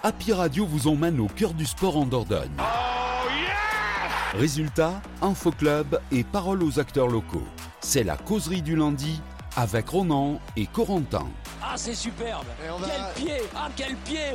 Happy Radio vous emmène au cœur du sport en Dordogne. Oh yes! Résultats, info club et paroles aux acteurs locaux. C'est la causerie du lundi avec Ronan et Corentin. Ah, c'est superbe! Quel pied! Ah, quel pied!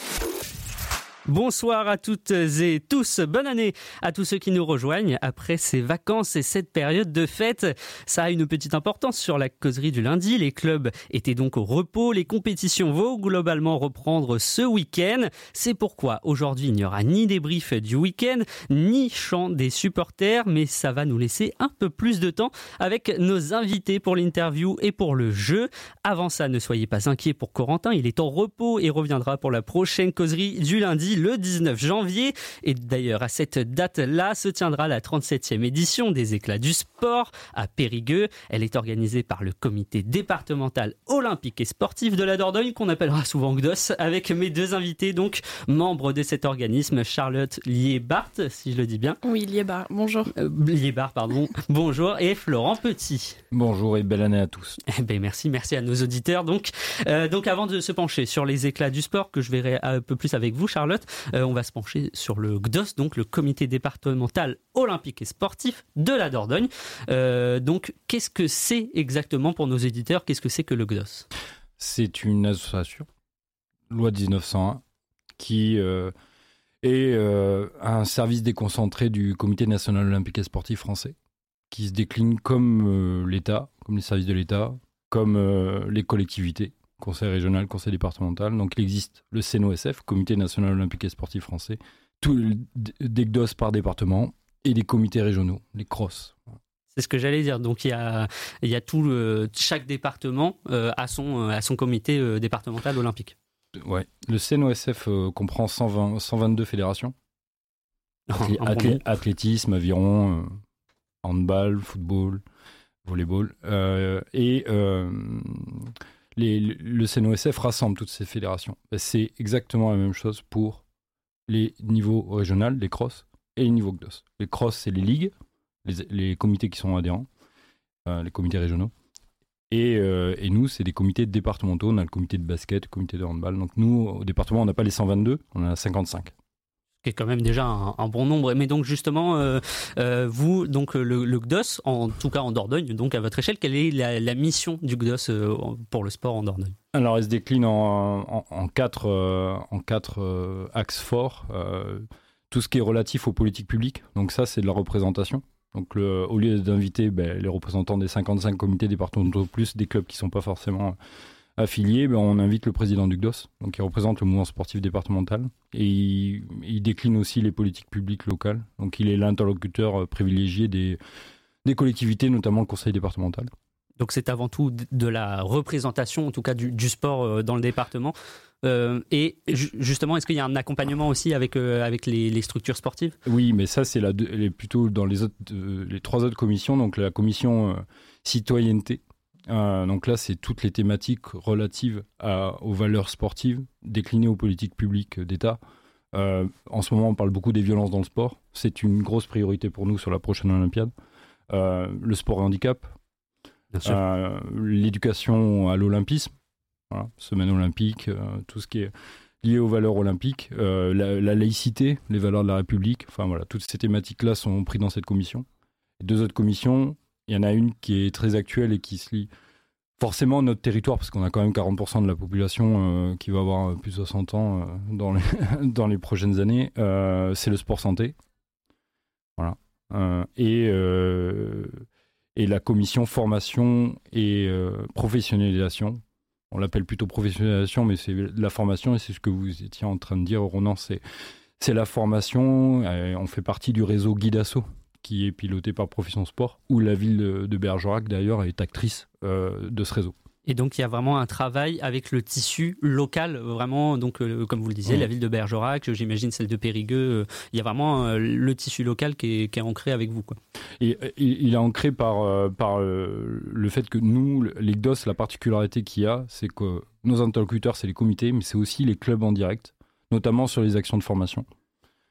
Bonsoir à toutes et tous, bonne année à tous ceux qui nous rejoignent après ces vacances et cette période de fête. Ça a une petite importance sur la causerie du lundi, les clubs étaient donc au repos, les compétitions vont globalement reprendre ce week-end. C'est pourquoi aujourd'hui il n'y aura ni débrief du week-end, ni chant des supporters, mais ça va nous laisser un peu plus de temps avec nos invités pour l'interview et pour le jeu. Avant ça, ne soyez pas inquiets pour Corentin, il est en repos et reviendra pour la prochaine causerie du lundi, le 19 janvier. Et d'ailleurs, à cette date-là se tiendra la 37e édition des Éclats du sport à Périgueux. Elle est organisée par le comité départemental olympique et sportif de la Dordogne, qu'on appellera souvent GDOS, avec mes deux invités, donc membres de cet organisme, Charlotte Liébart, si je le dis bien. Oui, Liébart, bonjour. Liébart, pardon, bonjour. Et Florent Petit. Bonjour et belle année à tous. Eh ben merci à nos auditeurs. Donc avant de se pencher sur les Éclats du sport, que je verrai un peu plus avec vous, Charlotte, on va se pencher sur le GDOS, donc le comité départemental olympique et sportif de la Dordogne. Donc, qu'est-ce que c'est exactement pour nos éditeurs? Qu'est-ce que c'est que le GDOS? C'est une association, loi 1901, qui est un service déconcentré du comité national olympique et sportif français, qui se décline comme l'État, comme les services de l'État, comme les collectivités, conseil régional, conseil départemental. Donc il existe le CNOSF, comité national olympique et sportif français, des GDOS par département et des comités régionaux, les CROSS. C'est ce que j'allais dire. Donc il y a tout chaque département a son comité départemental olympique. Ouais. Le CNOSF comprend 122 fédérations. Athlétisme, aviron, handball, football, volleyball. Le CNOSF rassemble toutes ces fédérations. C'est exactement la même chose pour les niveaux régionaux, les CROSS, et les niveaux GDOS. Les CROSS, c'est les ligues, les comités qui sont adhérents, les comités régionaux. Et nous, c'est des comités départementaux. On a le comité de basket, le comité de handball. Donc nous, au département, on n'a pas les 122, on en a 55. Qui est quand même déjà un bon nombre. Mais donc justement, vous, donc le GDOS, en tout cas en Dordogne, donc à votre échelle, quelle est la mission du GDOS pour le sport en Dordogne? Alors, elle se décline en quatre axes forts. Tout ce qui est relatif aux politiques publiques. Donc ça, c'est de la représentation. Donc au lieu d'inviter les représentants des 55 comités départementaux plus des clubs qui ne sont pas forcément affilié, on invite le président du GDOS, donc il représente le mouvement sportif départemental, et il décline aussi les politiques publiques locales, donc il est l'interlocuteur privilégié des collectivités, notamment le conseil départemental. Donc c'est avant tout de la représentation, en tout cas du sport dans le département. Et justement, est-ce qu'il y a un accompagnement aussi avec les structures sportives? Oui, mais ça c'est plutôt dans les trois autres commissions, donc la commission citoyenneté. Donc là, c'est toutes les thématiques relatives aux valeurs sportives, déclinées aux politiques publiques d'État. En ce moment, on parle beaucoup des violences dans le sport. C'est une grosse priorité pour nous sur la prochaine Olympiade. Le sport et handicap, l'éducation à l'olympisme, voilà, semaine olympique, tout ce qui est lié aux valeurs olympiques, la laïcité, les valeurs de la République. Enfin voilà, toutes ces thématiques-là sont prises dans cette commission. Et deux autres commissions. Il y en a une qui est très actuelle et qui se lie forcément à notre territoire, parce qu'on a quand même 40% de la population qui va avoir plus de 60 ans dans les prochaines années. C'est le sport santé. Voilà. Et la commission formation et professionnalisation. On l'appelle plutôt professionnalisation, mais c'est de la formation, et c'est ce que vous étiez en train de dire, Ronan. C'est la formation. On fait partie du réseau Guidasso, qui est piloté par Profession Sport, où la ville de Bergerac, d'ailleurs, est actrice de ce réseau. Et donc, il y a vraiment un travail avec le tissu local, vraiment, donc, comme vous le disiez, la ville de Bergerac, j'imagine celle de Périgueux, il y a vraiment le tissu local qui est ancré avec vous, quoi. Et il est ancré par le fait que nous, les GDOS, la particularité qu'il y a, c'est que nos interlocuteurs, c'est les comités, mais c'est aussi les clubs en direct, notamment sur les actions de formation,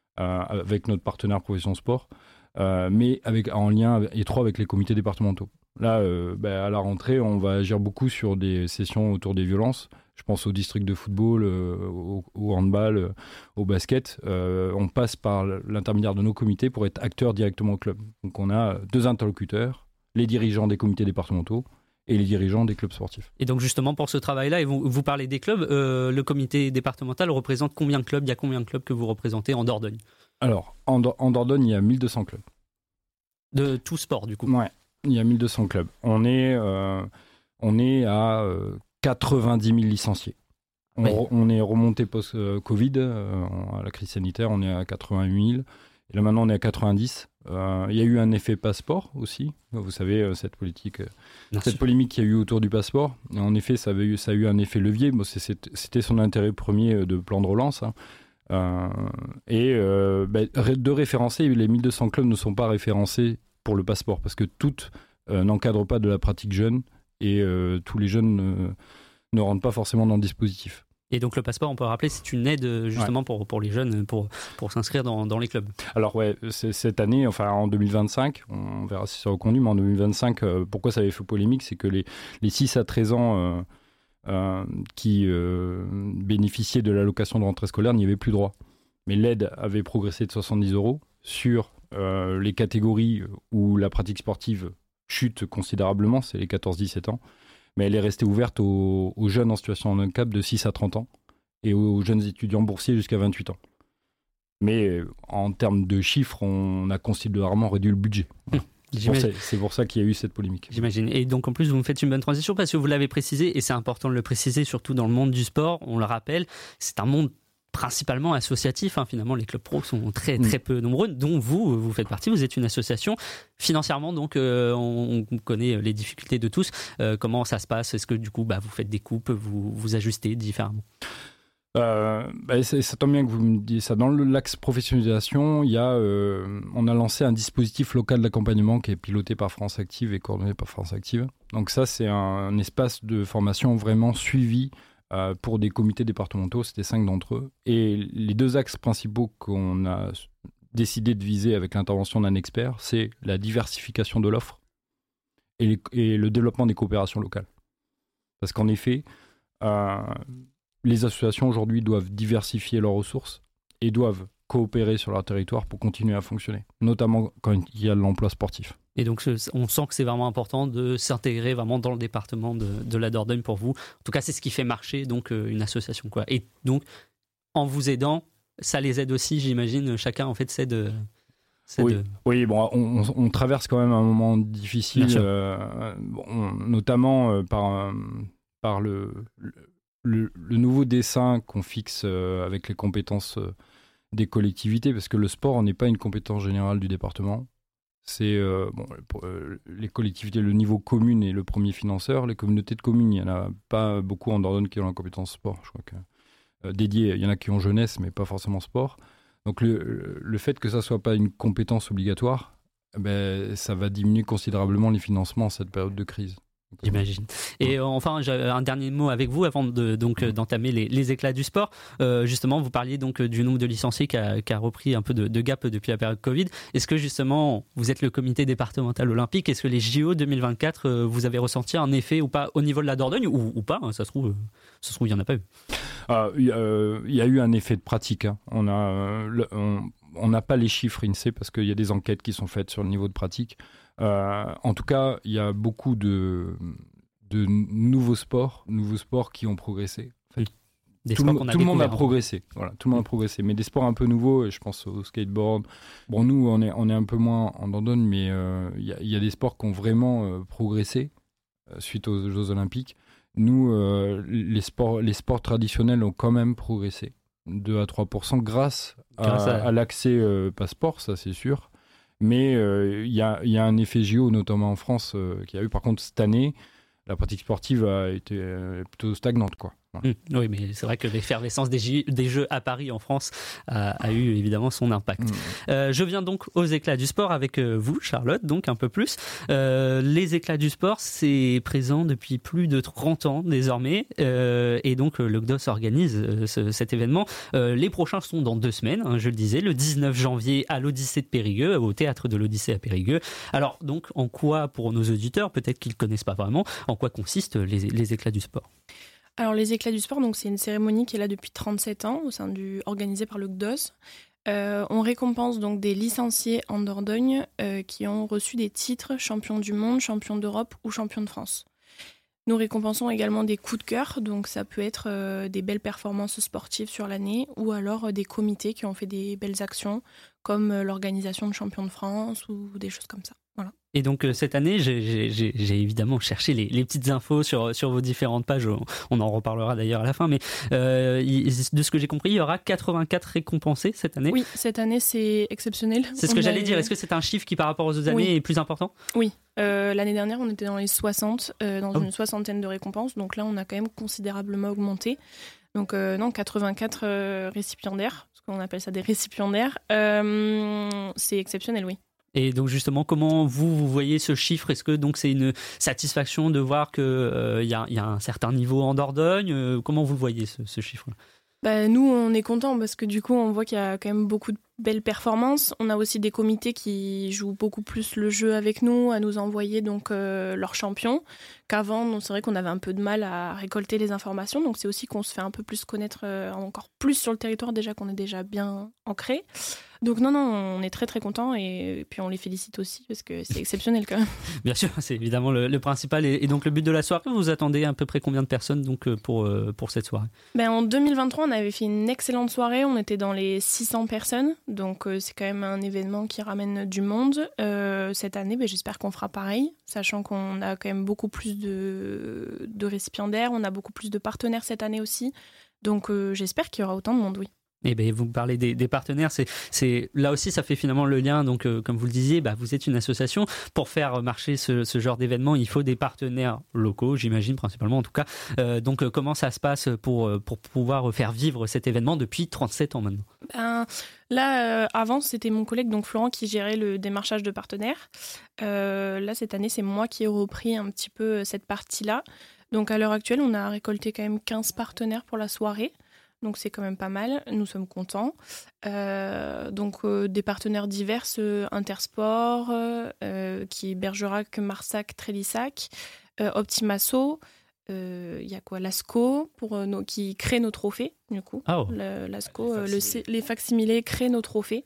avec notre partenaire Profession Sport. Mais en lien étroit avec les comités départementaux. Là, à la rentrée, on va agir beaucoup sur des sessions autour des violences. Je pense au district de football, au handball, au basket. On passe par l'intermédiaire de nos comités pour être acteurs directement au club. Donc on a 2 interlocuteurs, les dirigeants des comités départementaux et les dirigeants des clubs sportifs. Et donc justement pour ce travail-là, et vous parlez des clubs, le comité départemental représente combien de clubs ? Il y a combien de clubs que vous représentez en Dordogne ? Alors, en Dordogne, il y a 1200 clubs. De tout sport, du coup ? Ouais, il y a 1200 clubs. On est à 90 000 licenciés. On est remonté post-Covid, à la crise sanitaire, on est à 88 000. Et là maintenant, on est à 90. Il y a eu un effet passeport aussi. Vous savez, cette polémique qu'il y a eu autour du passeport. Et en effet, ça a eu un effet levier. Bon, c'était son intérêt premier de plan de relance. De référencer, les 1200 clubs ne sont pas référencés pour le passeport parce que toutes n'encadrent pas de la pratique jeune et tous les jeunes ne rentrent pas forcément dans le dispositif. Et donc le passeport, on peut rappeler, c'est une aide justement pour les jeunes pour s'inscrire dans les clubs. Alors cette année, enfin en 2025, on verra si ça reconduit, mais en 2025, pourquoi ça avait fait polémique, c'est que les 6 à 13 ans qui bénéficiaient de l'allocation de rentrée scolaire n'y avaient plus droit. Mais l'aide avait progressé de 70 € sur les catégories où la pratique sportive chute considérablement, c'est les 14-17 ans. Mais elle est restée ouverte aux jeunes en situation de handicap de 6 à 30 ans et aux jeunes étudiants boursiers jusqu'à 28 ans. Mais en termes de chiffres, on a considérablement réduit le budget. C'est pour ça qu'il y a eu cette polémique. J'imagine. Et donc en plus, vous me faites une bonne transition parce que vous l'avez précisé, et c'est important de le préciser, surtout dans le monde du sport, on le rappelle, c'est un monde principalement associatif. Finalement, les clubs pro sont très très peu nombreux, dont vous faites partie. Vous êtes une association. Financièrement, donc, on connaît les difficultés de tous. Comment ça se passe ? Est-ce que du coup, vous faites des coupes, vous ajustez différemment ? Ça tombe bien que vous me disiez ça. Dans l'axe professionnalisation, on a lancé un dispositif local d'accompagnement qui est piloté par France Active et coordonné par France Active. Donc ça, c'est un espace de formation vraiment suivi pour des comités départementaux, c'était 5 d'entre eux. Et les 2 axes principaux qu'on a décidé de viser avec l'intervention d'un expert, c'est la diversification de l'offre et le développement des coopérations locales. Parce qu'en effet, les associations aujourd'hui doivent diversifier leurs ressources et doivent coopérer sur leur territoire pour continuer à fonctionner, notamment quand il y a l'emploi sportif. Et donc, on sent que c'est vraiment important de s'intégrer vraiment dans le département de la Dordogne pour vous. En tout cas, c'est ce qui fait marcher donc une association, quoi. Et donc, en vous aidant, ça les aide aussi, j'imagine. Chacun, en fait, s'aide. Oui, bon, on traverse quand même un moment difficile, notamment par le nouveau dessin qu'on fixe avec les compétences des collectivités, parce que le sport n'est pas une compétence générale du département. C'est les collectivités, le niveau commune est le premier financeur. Les communautés de communes, il n'y en a pas beaucoup en Dordogne qui ont la compétence sport. Je crois que dédié, il y en a qui ont jeunesse, mais pas forcément sport. Donc le fait que ça ne soit pas une compétence obligatoire, ça va diminuer considérablement les financements en cette période de crise. J'imagine. Et enfin, j'ai un dernier mot avec vous avant d'entamer les éclats du sport. Justement, vous parliez donc du nombre de licenciés qui a repris un peu de gap depuis la période Covid. Est-ce que justement, vous êtes le comité départemental olympique, est-ce que les JO 2024, vous avez ressenti un effet ou pas au niveau de la Dordogne ou pas, ça se trouve, il n'y en a pas eu. Il y a eu un effet de pratique. On n'a pas les chiffres INSEE parce qu'il y a des enquêtes qui sont faites sur le niveau de pratique. En tout cas, il y a beaucoup de nouveaux sports qui ont progressé. En fait, tout le monde a progressé. Voilà, tout le monde a progressé. Mais des sports un peu nouveaux, je pense au skateboard. Bon, nous, on est un peu moins en Dordogne, mais il y a des sports qui ont vraiment progressé suite aux Jeux Olympiques. Nous, les sports traditionnels ont quand même progressé 2 à 3% grâce à l'accès passeport, ça c'est sûr. Mais il y a un effet JO, notamment en France, qui a eu. Par contre, cette année, la pratique sportive a été plutôt stagnante, quoi. Voilà. Oui, mais c'est vrai que l'effervescence des Jeux à Paris en France a eu évidemment son impact. Je viens donc aux éclats du sport avec vous, Charlotte, donc un peu plus. Les éclats du sport, c'est présent depuis plus de 30 ans désormais, et donc le CDOS organise cet événement. Les prochains sont dans 2 semaines, hein, je le disais, le 19 janvier à l'Odyssée de Périgueux, au théâtre de l'Odyssée à Périgueux. Alors donc, en quoi, pour nos auditeurs, peut-être qu'ils ne connaissent pas vraiment, en quoi consistent les éclats du sport ? Alors les éclats du sport, donc c'est une cérémonie qui est là depuis 37 ans, organisée par le CDOS. On récompense donc des licenciés en Dordogne qui ont reçu des titres champion du monde, champion d'Europe ou champion de France. Nous récompensons également des coups de cœur, donc ça peut être des belles performances sportives sur l'année ou alors des comités qui ont fait des belles actions comme l'organisation de champions de France ou des choses comme ça. Voilà. Et donc cette année, j'ai évidemment cherché les petites infos sur vos différentes pages. On en reparlera d'ailleurs à la fin. Mais de ce que j'ai compris, il y aura 84 récompensés cette année. Oui, cette année c'est exceptionnel. C'est ce que j'allais dire. Est-ce que c'est un chiffre qui par rapport aux autres années est plus important ? Oui. L'année dernière, on était dans les 60, dans une soixantaine de récompenses. Donc là, on a quand même considérablement augmenté. Donc non, 84 récipiendaires, parce qu'on appelle ça des récipiendaires. C'est exceptionnel, oui. Et donc justement, comment vous voyez ce chiffre ? Est-ce que donc c'est une satisfaction de voir qu'il y a un certain niveau en Dordogne ? Comment vous le voyez ce chiffre ? Nous, on est contents parce que du coup, on voit qu'il y a quand même beaucoup de belles performances. On a aussi des comités qui jouent beaucoup plus le jeu avec nous, à nous envoyer donc leurs champions. Qu'avant, c'est vrai qu'on avait un peu de mal à récolter les informations. Donc c'est aussi qu'on se fait un peu plus connaître encore plus sur le territoire, déjà qu'on est déjà bien ancré. Donc non, on est très très contents et puis on les félicite aussi parce que c'est exceptionnel quand même. Bien sûr, c'est évidemment le principal. Et donc le but de la soirée, vous attendez à peu près combien de personnes donc, pour cette soirée ? En 2023, on avait fait une excellente soirée. On était dans les 600 personnes. Donc c'est quand même un événement qui ramène du monde. Cette année, j'espère qu'on fera pareil, sachant qu'on a quand même beaucoup plus de récipiendaires. On a beaucoup plus de partenaires cette année aussi. Donc j'espère qu'il y aura autant de monde, oui. Eh bien, vous parlez des partenaires, c'est là aussi ça fait finalement le lien. Donc, comme vous le disiez, vous êtes une association. Pour faire marcher ce genre d'événement, il faut des partenaires locaux, j'imagine principalement en tout cas. Donc, comment ça se passe pour pouvoir faire vivre cet événement depuis 37 ans maintenant ? Là, avant, c'était mon collègue donc Florent qui gérait le démarchage de partenaires. Là, cette année, c'est moi qui ai repris un petit peu cette partie-là. Donc, à l'heure actuelle, on a récolté quand même 15 partenaires pour la soirée. Donc c'est quand même pas mal, nous sommes contents. Des partenaires divers, Intersport, qui est Bergerac, Marsac, Trélissac, Optimasso, y a quoi, Lasco qui crée nos trophées du coup. Oh. Lasco, les facsimilés créent nos trophées.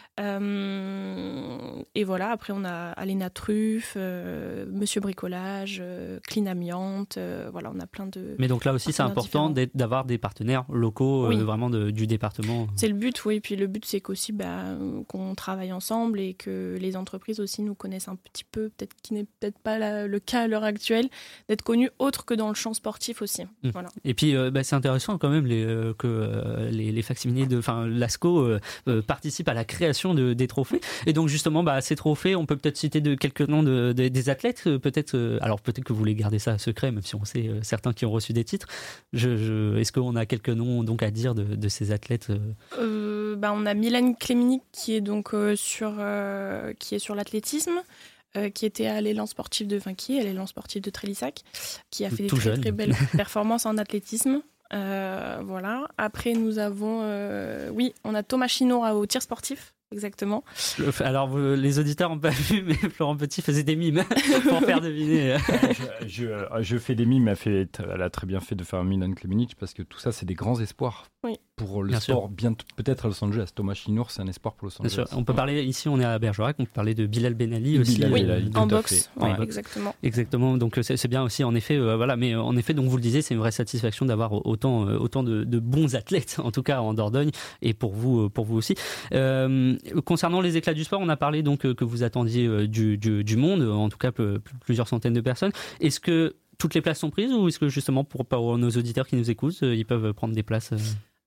Et voilà, après on a Alena Truff, Monsieur Bricolage, Clean Amiante, voilà, on a plein de... Mais donc là aussi c'est important d'avoir des partenaires locaux, vraiment du département. C'est le but, oui, et puis le but c'est qu'aussi qu'on travaille ensemble et que les entreprises aussi nous connaissent un petit peu, peut-être qui n'est peut-être pas le cas à l'heure actuelle, d'être connus autre que dans le champ sportif aussi. Voilà. Et puis c'est intéressant quand même que les facsimilés l'ASCO participent à la création des trophées. Et donc justement, ces trophées, on peut peut-être citer quelques noms des athlètes. Alors peut-être que vous voulez garder ça secret, même si on sait certains qui ont reçu des titres. Est-ce qu'on a quelques noms donc à dire de ces athlètes On a Mylène Kleminic qui est donc sur l'athlétisme. Qui était à l'élan sportif de Trélissac, qui a fait des très, très belles performances en athlétisme. Voilà. Après, nous avons, on a Thomas Chinour au tir sportif. Exactement. Alors, les auditeurs n'ont pas vu, mais Florent Petit faisait des mimes pour faire deviner. Je fais des mimes, elle a très bien fait de faire Mylène Kleminic parce que tout ça, c'est des grands espoirs pour le sport. Peut-être à Los Angeles. Thomas Chinour, c'est un espoir pour Los Angeles. Bien sûr. On peut parler, ici on est à Bergerac, on peut parler de Bilal Ben Ali aussi. En boxe, exactement. Exactement, donc c'est bien aussi, en effet, mais en effet, donc vous le disiez, c'est une vraie satisfaction d'avoir autant de bons athlètes, en tout cas en Dordogne, et pour vous aussi. Concernant les éclats du sport, on a parlé donc que vous attendiez du monde, en tout cas plusieurs centaines de personnes. Est-ce que toutes les places sont prises ou est-ce que justement pour nos auditeurs qui nous écoutent, ils peuvent prendre des places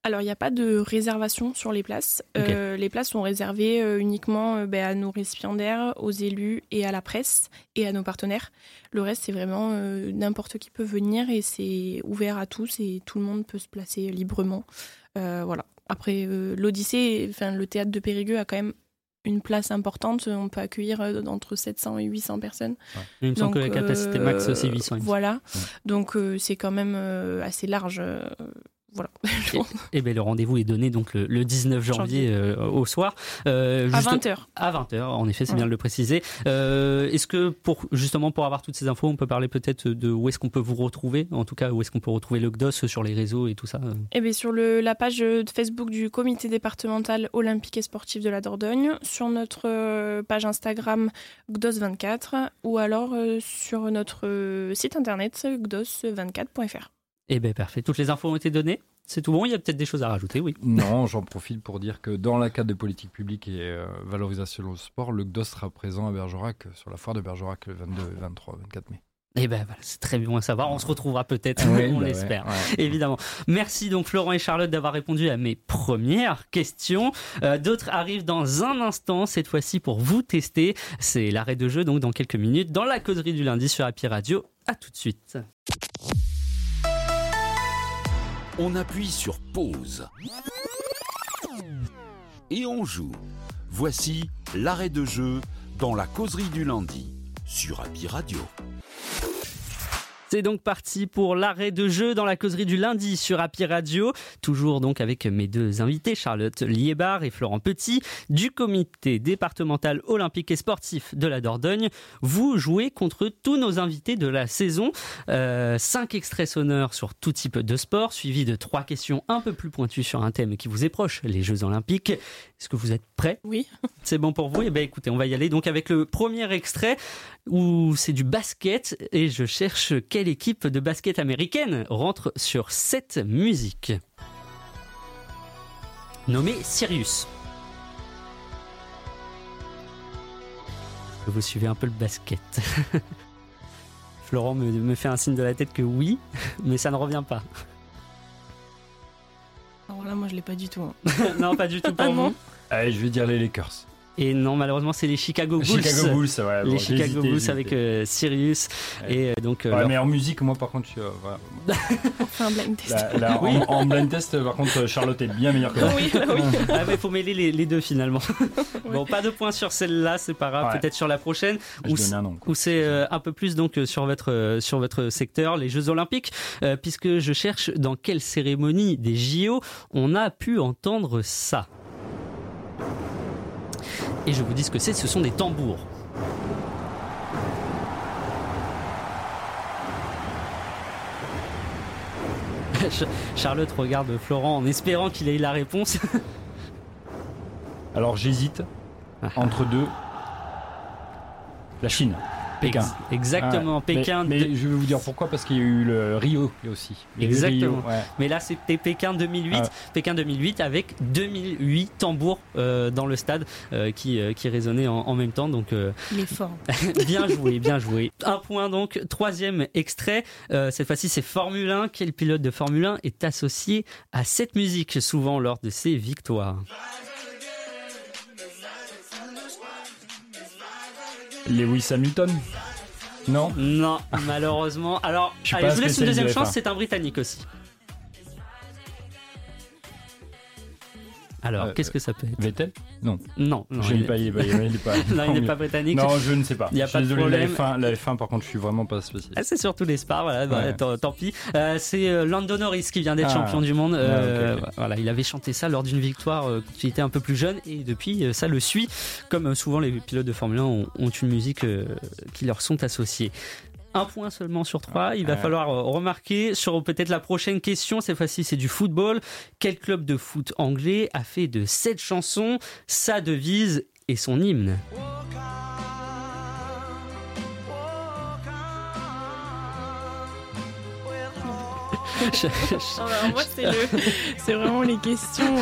Alors, il n'y a pas de réservation sur les places. Okay. Les places sont réservées uniquement à nos récipiendaires, aux élus et à la presse et à nos partenaires. Le reste, c'est vraiment n'importe qui peut venir et c'est ouvert à tous et tout le monde peut se placer librement. Voilà. Après, l'Odyssée, le théâtre de Périgueux a quand même une place importante. On peut accueillir entre 700 et 800 personnes. Ouais. Il me semble que la capacité max, c'est 800. Voilà. Ouais. Donc, c'est quand même assez large. Voilà. Et ben le rendez-vous est donné donc le 19 janvier au soir. À 20h. À 20h, en effet, c'est bien de le préciser. Est-ce que pour avoir toutes ces infos, on peut parler peut-être de où est-ce qu'on peut vous retrouver, en tout cas où est-ce qu'on peut retrouver le GDOS sur les réseaux et tout ça Eh bien, sur la page Facebook du comité départemental olympique et sportif de la Dordogne, sur notre page Instagram GDOS24 ou alors sur notre site internet gdos24.fr. Eh bien, parfait. Toutes les infos ont été données. C'est tout bon. Il y a peut-être des choses à rajouter, oui. Non, j'en profite pour dire que dans la cadre de politique publique et valorisation au sport, le GDOS sera présent à Bergerac, sur la foire de Bergerac, le 22, 23, 24 mai. Eh ben voilà, c'est très bon à savoir. On se retrouvera peut-être, on l'espère, ouais. Évidemment. Merci donc Florent et Charlotte d'avoir répondu à mes premières questions. D'autres arrivent dans un instant, cette fois-ci pour vous tester. C'est l'arrêt de jeu, donc dans quelques minutes, dans la causerie du lundi sur Happy Radio. À tout de suite. On appuie sur pause. Et on joue. Voici l'arrêt de jeu dans la causerie du lundi sur Happy Radio. C'est donc parti pour l'arrêt de jeu dans la causerie du lundi sur Happy Radio. Toujours donc avec mes deux invités, Charlotte Liébar et Florent Petit, du comité départemental olympique et sportif de la Dordogne. Vous jouez contre tous nos invités de la saison. 5 extraits sonores sur tout type de sport, suivis de 3 questions un peu plus pointues sur un thème qui vous est proche, les Jeux Olympiques. Est-ce que vous êtes prêts ? Oui. C'est bon pour vous ? Eh bien écoutez, on va y aller donc avec le premier extrait où c'est du basket et je cherche quelle équipe de basket américaine rentre sur cette musique. Nommée Sirius. Vous suivez un peu le basket. Florent me fait un signe de la tête que oui, mais ça ne revient pas. Alors là, moi, je l'ai pas du tout. Hein. Non, pas du tout pour vous. Allez, je vais dire les Lakers. Et non, malheureusement, c'est les Chicago Bulls. Chicago Bulls, ouais. Les Chicago Bulls avec Sirius. Ouais. Et donc, mais en musique, moi, par contre, je suis... On fait un blind test. Oui. En blind test, par contre, Charlotte est bien meilleure que moi. Oui. Ah, mais il faut mêler les deux, finalement. Ouais. Bon, pas de points sur celle-là, c'est pas grave. Ouais. Peut-être sur la prochaine. Où c'est un peu plus donc sur votre secteur, les Jeux Olympiques. Puisque je cherche dans quelle cérémonie des JO on a pu entendre ça. Et je vous dis ce que c'est, ce sont des tambours. Charlotte regarde Florent en espérant qu'il ait la réponse. Alors j'hésite entre deux. La Chine. Pékin. Exactement, ouais. Pékin. Mais je vais vous dire pourquoi, parce qu'il y a eu le Rio aussi. Exactement. Rio, ouais. Mais là, c'était Pékin 2008. Ah. Pékin 2008 avec 2008 tambours dans le stade qui résonnaient en même temps. Donc, il est fort. Bien joué, bien joué. Un point donc. Troisième extrait. Cette fois-ci, c'est Formule 1. Quel pilote de Formule 1 est associé à cette musique souvent lors de ses victoires? Lewis Hamilton? Non, malheureusement. Alors, je vous laisse une deuxième chance, c'est un Britannique aussi. Alors, qu'est-ce que ça peut être? Vettel? Non. Il n'est pas. Non, il n'est pas britannique. Non, je ne sais pas. Il n'y a pas de problème. La F1, par contre, je suis vraiment pas spécialiste. C'est surtout les Spars, voilà. Tant pis. C'est Lando Norris qui vient d'être champion du monde. Okay. Voilà, il avait chanté ça lors d'une victoire quand il était un peu plus jeune et depuis, ça le suit. Comme souvent les pilotes de Formule 1 ont une musique qui leur sont associées. Un point seulement sur 3. Il va falloir remarquer sur peut-être la prochaine question. Cette fois-ci, c'est du football. Quel club de foot anglais a fait de cette chanson sa devise et son hymne? Alors moi, c'est vraiment les questions.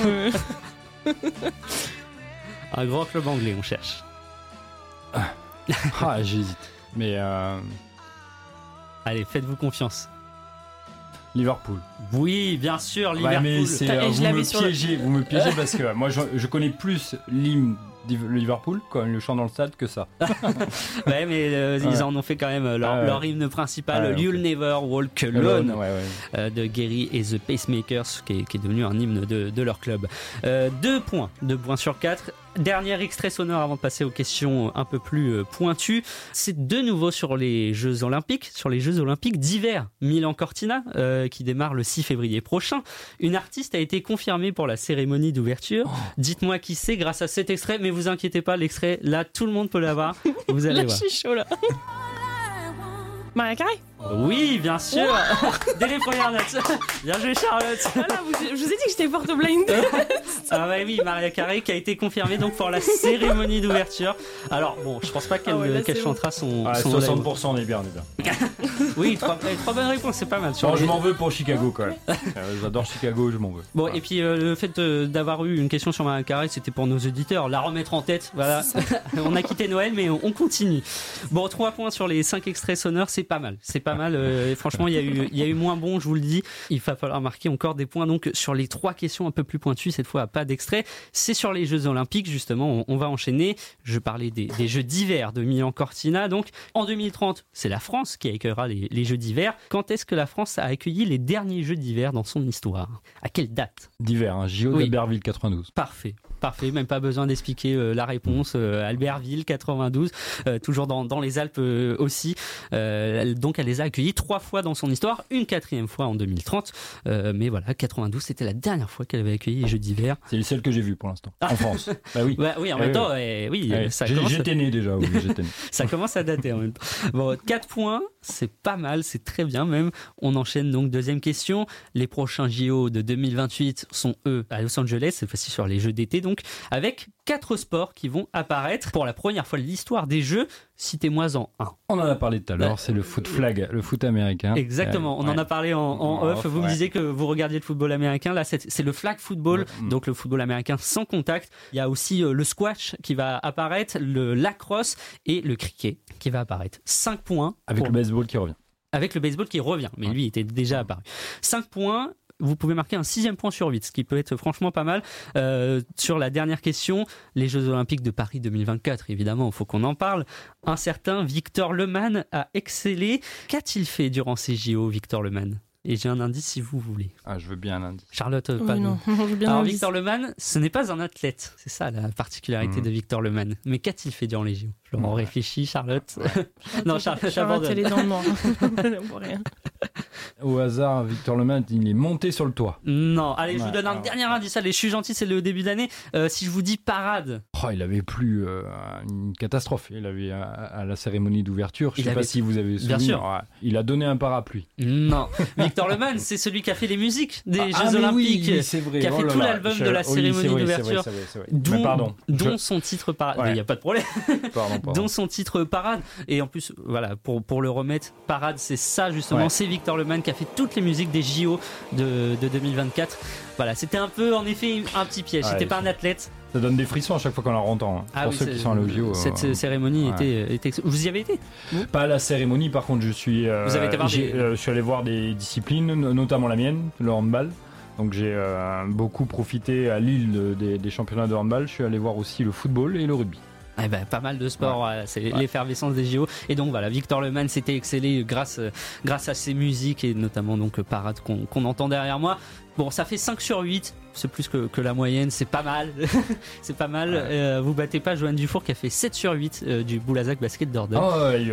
Un grand club anglais, on cherche. J'hésite. Mais allez, faites-vous confiance. Liverpool. Oui, bien sûr, Liverpool. Ouais, mais vous me piégez parce que moi je connais plus l'hymne Liverpool quand ils le chantent dans le stade que ça. Ouais, mais ils en ont fait quand même leur hymne principal, You'll Never Walk Alone, de Gary et The Pacemakers, qui est devenu un hymne de leur club. 2 points sur 4. Dernier extrait sonore avant de passer aux questions un peu plus pointues. C'est de nouveau sur les Jeux Olympiques d'hiver. Milan Cortina, qui démarre le 6 février prochain. Une artiste a été confirmée pour la cérémonie d'ouverture. Dites-moi qui c'est grâce à cet extrait, mais vous inquiétez pas, l'extrait, là, tout le monde peut l'avoir. Vous allez voir. Je suis chaud là. Mariah Carey. Oui, bien sûr. Dès les premières notes. Bien joué, Charlotte. Voilà, je vous ai dit que j'étais forte au blind test. Ah ouais, oui, Mariah Carey qui a été confirmée donc pour la cérémonie d'ouverture. Alors bon, je pense pas qu'elle chantera son 60%, on est bien. Oui, 3 bonnes réponses, c'est pas mal. Bon, je m'en veux pour Chicago quand même. J'adore Chicago, je m'en veux. Bon, et puis le fait d'avoir eu une question sur Mariah Carey, c'était pour nos auditeurs, la remettre en tête. Voilà. On a quitté Noël, mais on continue. Bon, 3 points sur les 5 extraits sonores, c'est pas mal. Franchement, il y a eu moins bon, je vous le dis. Il va falloir marquer encore des points donc sur les 3 questions un peu plus pointues, cette fois pas d'extrait. C'est sur les Jeux Olympiques, justement, on va enchaîner. Je parlais des Jeux d'hiver de Milan Cortina. Donc, en 2030, c'est la France qui accueillera les Jeux d'hiver. Quand est-ce que la France a accueilli les derniers Jeux d'hiver dans son histoire ? À quelle date ? D'hiver, JO d'Albertville 92. Parfait, même pas besoin d'expliquer la réponse. Albertville 92, toujours dans les Alpes aussi. Donc elle les a accueillis 3 fois dans son histoire, une 4e fois en 2030. Mais voilà, 92, c'était la dernière fois qu'elle avait accueilli les Jeux d'hiver. C'est les seuls que j'ai vus pour l'instant, en France. Bah oui. Oui, en même temps, j'étais né déjà. Oui, j'étais né. Ça commence à dater en même temps. Bon, 4 points, c'est pas mal, c'est très bien même. On enchaîne donc, deuxième question. Les prochains JO de 2028 sont eux à Los Angeles, cette fois-ci sur les Jeux d'été donc, avec 4 sports qui vont apparaître pour la première fois de l'histoire des Jeux. Citez-moi-en un. On en a parlé tout à l'heure, c'est le foot flag, le foot américain. Exactement, on en a parlé en off. Vous me disiez que vous regardiez le football américain. Là, c'est le flag football, donc le football américain sans contact. Il y a aussi le squash qui va apparaître, le lacrosse et le cricket qui va apparaître. 5 points. Avec le baseball qui revient. Avec le baseball qui revient, mais lui était déjà apparu. 5 points. Vous pouvez marquer un 6e point sur 8, ce qui peut être franchement pas mal. Sur la dernière question, les Jeux Olympiques de Paris 2024, évidemment, il faut qu'on en parle. Un certain Victor Lemann a excellé. Qu'a-t-il fait durant ces JO, Victor Lemann ? Et j'ai un indice si vous voulez. Ah, je veux bien un indice. Charlotte, pas non. Alors, Victor Lemann, ce n'est pas un athlète. C'est ça la particularité de Victor Lemann. Mais qu'a-t-il fait durant les JO ? Florent réfléchit, Charlotte. Non, Charlotte elle est dans le noir. Rien. Au hasard, Victor Lemann, il est monté sur le toit. Non, allez, je vous donne un dernier indice. Allez, je suis gentil, c'est le début d'année. Si je vous dis parade. Il avait plu une catastrophe. Il avait à la cérémonie d'ouverture, je ne sais pas si vous avez souvenir. Bien sûr. Il a donné un parapluie. Non, Victor Lemann, c'est celui qui a fait les musiques des Jeux Olympiques, oui, c'est vrai. Qui a fait tout l'album de la cérémonie d'ouverture, dont son titre parade. Il n'y a pas de problème. Pardon. Dont son titre parade. Et en plus, voilà, pour le remettre, parade, c'est ça justement. C'est Victor Lemann qui a fait toutes les musiques des JO de 2024. Voilà, c'était un peu en effet un petit piège. C'était pas un athlète. Ça donne des frissons à chaque fois qu'on la entend. Pour ceux qui sont allés au JO. Cette cérémonie était. Vous y avez été ? Pas à la cérémonie, par contre, je suis. Vous avez été voir je suis allé voir des disciplines, notamment la mienne, le handball. Donc j'ai beaucoup profité à Lille des championnats de handball. Je suis allé voir aussi le football et le rugby. Pas mal de sports, c'est l'effervescence des JO. Et donc voilà, Victor Lemann s'était excellé grâce à ses musiques et notamment donc Parade qu'on entend derrière moi. Bon, ça fait 5 sur 8, c'est plus que la moyenne, c'est pas mal. C'est pas mal. Vous battez pas Johan Dufour qui a fait 7 sur 8 du Boulazac Basket Dordogne.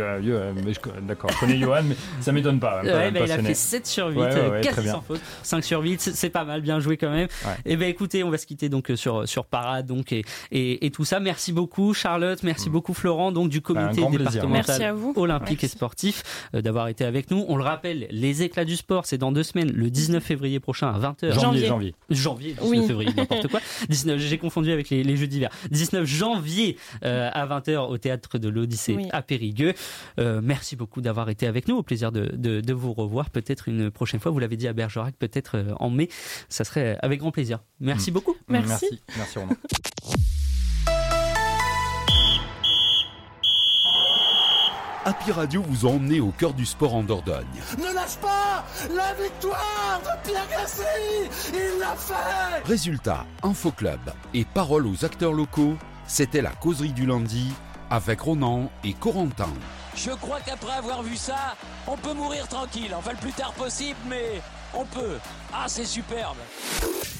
D'accord, je connais Johan, mais ça m'étonne pas. Il a fait 7 sur 8, quasi sans faute. 5 sur 8, c'est pas mal, bien joué quand même. Et écoutez, on va se quitter donc sur Parade donc, et tout ça. Merci beaucoup Charlotte, merci beaucoup Florent, donc du comité départemental olympique et sportif d'avoir été avec nous. On le rappelle, les éclats du sport, c'est dans 2 semaines, le 19 février prochain à 20h. Janvier, 19 février, n'importe quoi. 19, j'ai confondu avec les Jeux d'hiver. 19 janvier à 20h au théâtre de l'Odyssée à Périgueux. Merci beaucoup d'avoir été avec nous. Au plaisir de vous revoir peut-être une prochaine fois. Vous l'avez dit à Bergerac, peut-être en mai. Ça serait avec grand plaisir. Merci beaucoup. Merci Romain. Happy Radio vous a emmené au cœur du sport en Dordogne. Ne lâche pas la victoire de Pierre Gasly. Il l'a fait. Résultats, Info Club et paroles aux acteurs locaux, c'était la causerie du lundi avec Ronan et Corentin. Je crois qu'après avoir vu ça, on peut mourir tranquille. Enfin, le plus tard possible, mais on peut. Ah, c'est superbe.